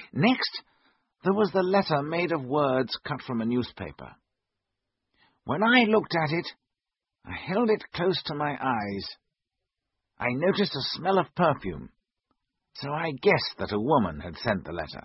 Next, there was the letter made of words cut from a newspaper. When I looked at it, I held it close to my eyes. I noticed a smell of perfume, so I guessed that a woman had sent the letter.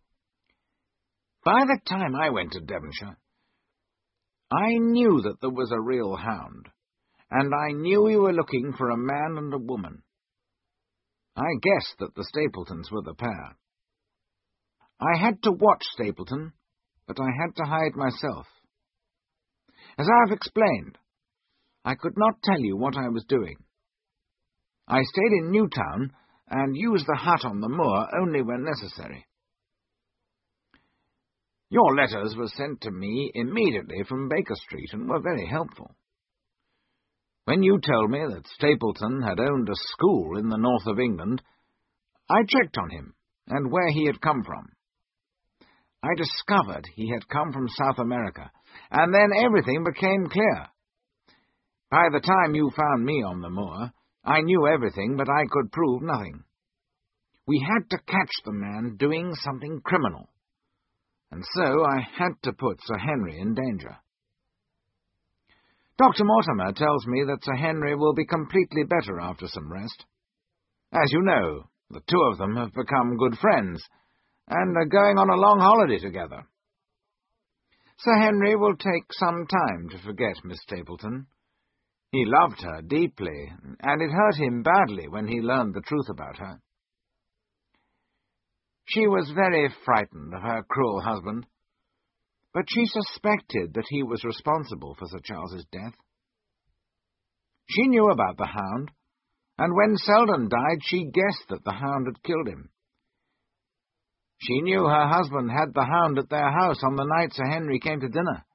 By the time I went to Devonshire, I knew that there was a real hound, and I knew we were looking for a man and a woman. I guessed that the Stapletons were the pair. I had to watch Stapleton, but I had to hide myself. As I have explained, I could not tell you what I was doing. I stayed in Newtown and used the hut on the moor only when necessary. Your letters were sent to me immediately from Baker Street and were very helpful. When you told me that Stapleton had owned a school in the north of England, I checked on him and where he had come from. I discovered he had come from South America, and then everything became clear. By the time you found me on the moor, I knew everything, but I could prove nothing. We had to catch the man doing something criminal, and so I had to put Sir Henry in danger. Dr. Mortimer tells me that Sir Henry will be completely better after some rest. As you know, the two of them have become good friends, and are going on a long holiday together. Sir Henry will take some time to forget Miss Stapleton. He loved her deeply, and it hurt him badly when he learned the truth about her. She was very frightened of her cruel husband, but she suspected that he was responsible for Sir Charles's death. She knew about the hound, and when Selden died, she guessed that the hound had killed him. She knew her husband had the hound at their house on the night Sir Henry came to dinner.